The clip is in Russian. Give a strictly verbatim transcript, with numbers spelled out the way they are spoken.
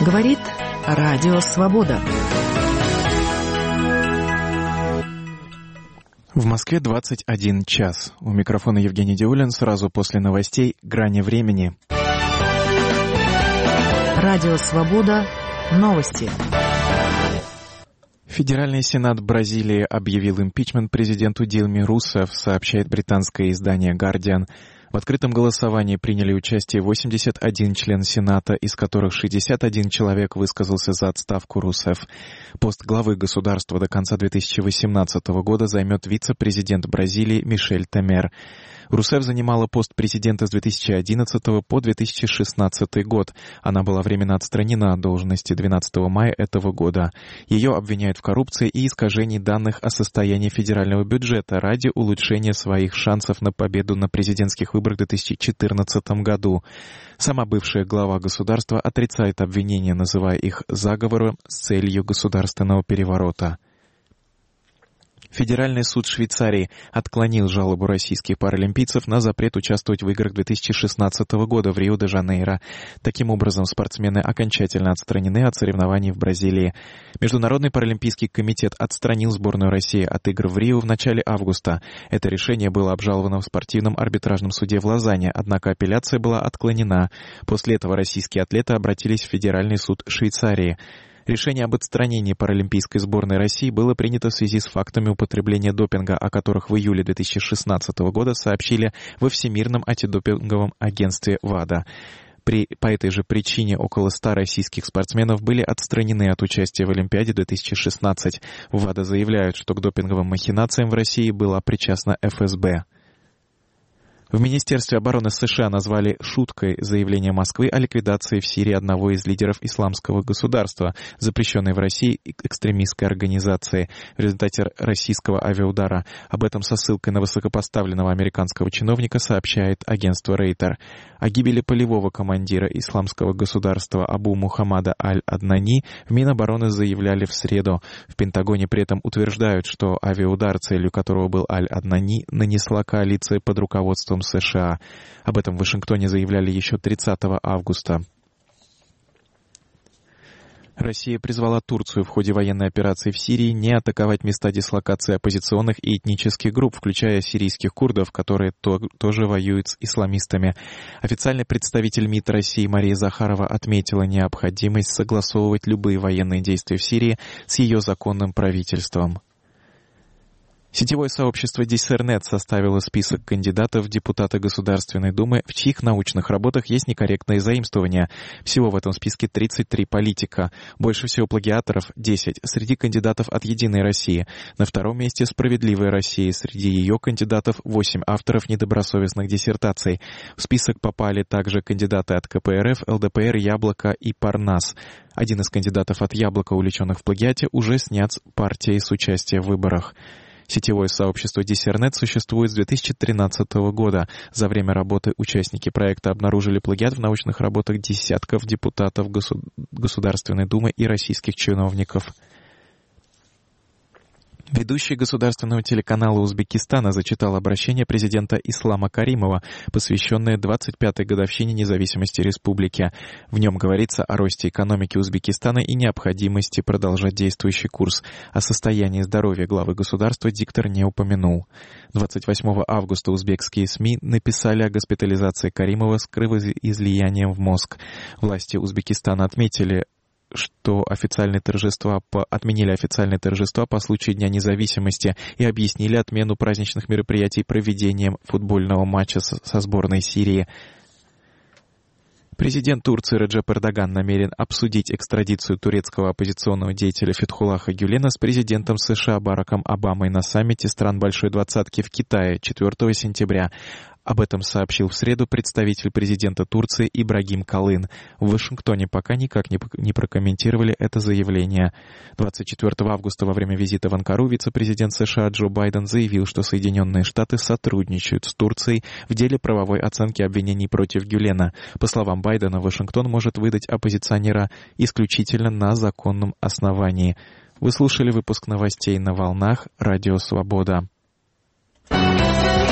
говорит Радио Свобода. В Москве двадцать один час. У микрофона Евгений Диулин. Сразу после новостей «Грани времени». Радио Свобода. Новости. Федеральный сенат Бразилии объявил импичмент президенту Дилме Русефф, сообщает британское издание «Гардиан». В открытом голосовании приняли участие восемьдесят один член Сената, из которых шестьдесят один человек высказался за отставку Русефф. Пост главы государства до конца две тысячи восемнадцатого года займет вице-президент Бразилии Мишель Темер. Русефф занимала пост президента с две тысячи одиннадцатого по две тысячи шестнадцатый год. Она была временно отстранена от должности двенадцатого мая этого года. Ее обвиняют в коррупции и искажении данных о состоянии федерального бюджета ради улучшения своих шансов на победу на президентских выборах в две тысячи четырнадцатом году. Сама бывшая глава государства отрицает обвинения, называя их заговором с целью государственного переворота. Федеральный суд Швейцарии отклонил жалобу российских паралимпийцев на запрет участвовать в играх две тысячи шестнадцатого года в Рио-де-Жанейро. Таким образом, спортсмены окончательно отстранены от соревнований в Бразилии. Международный паралимпийский комитет отстранил сборную России от игр в Рио в начале августа. Это решение было обжаловано в спортивном арбитражном суде в Лозанне, однако апелляция была отклонена. После этого российские атлеты обратились в Федеральный суд Швейцарии. Решение об отстранении паралимпийской сборной России было принято в связи с фактами употребления допинга, о которых в июле две тысячи шестнадцатого года сообщили во Всемирном антидопинговом агентстве ВАДА. При, по этой же причине около ста российских спортсменов были отстранены от участия в Олимпиаде две тысячи шестнадцать. В ВАДА заявляют, что к допинговым махинациям в России была причастна эф эс бэ. В Министерстве обороны США назвали шуткой заявление Москвы о ликвидации в Сирии одного из лидеров исламского государства, запрещенной в России экстремистской организации в результате российского авиаудара. Об этом со ссылкой на высокопоставленного американского чиновника сообщает агентство Рейтер. О гибели полевого командира исламского государства Абу Мухаммада Аль-Аднани в Минобороны заявляли в среду. В Пентагоне при этом утверждают, что авиаудар, целью которого был Аль-Аднани, нанесла коалиция под руководством США. Об этом в Вашингтоне заявляли еще тридцатого августа. Россия призвала Турцию в ходе военной операции в Сирии не атаковать места дислокации оппозиционных и этнических групп, включая сирийских курдов, которые то, тоже воюют с исламистами. Официальный представитель МИД России Мария Захарова отметила необходимость согласовывать любые военные действия в Сирии с ее законным правительством. Сетевое сообщество Диссернет составило список кандидатов в депутаты Государственной Думы, в чьих научных работах есть некорректные заимствования. Всего в этом списке тридцать три политика. Больше всего плагиаторов — десять. Среди кандидатов от «Единой России». На втором месте «Справедливая Россия». Среди ее кандидатов восемь авторов недобросовестных диссертаций. В список попали также кандидаты от ка пэ эр эф, эл дэ пэ эр, Яблоко и Парнас. Один из кандидатов от Яблока, увлеченных в плагиате, уже снят с партии с участия в выборах. Сетевое сообщество Диссернет существует с две тысячи тринадцатого года. За время работы участники проекта обнаружили плагиат в научных работах десятков депутатов Госу... Государственной Думы и российских чиновников. Ведущий государственного телеканала Узбекистана зачитал обращение президента Ислама Каримова, посвященное двадцать пятой годовщине независимости республики. В нем говорится о росте экономики Узбекистана и необходимости продолжать действующий курс. О состоянии здоровья главы государства диктор не упомянул. двадцать восьмого августа узбекские СМИ написали о госпитализации Каримова с кровоизлиянием в мозг. Власти Узбекистана отметили, что официальные торжества по... отменили официальные торжества по случаю Дня независимости и объяснили отмену праздничных мероприятий проведением футбольного матча со, со сборной Сирии. Президент Турции Реджеп Эрдоган намерен обсудить экстрадицию турецкого оппозиционного деятеля Фетхуллаха Гюлена с президентом США Бараком Обамой на саммите стран Большой Двадцатки в Китае четвёртого сентября. Об этом сообщил в среду представитель президента Турции Ибрагим Калын. В Вашингтоне пока никак не, не прокомментировали это заявление. двадцать четвёртого августа во время визита в Анкару вице-президент США Джо Байден заявил, что Соединенные Штаты сотрудничают с Турцией в деле правовой оценки обвинений против Гюлена. По словам Байдена, Вашингтон может выдать оппозиционера исключительно на законном основании. Вы слушали выпуск новостей на волнах Радио Свобода.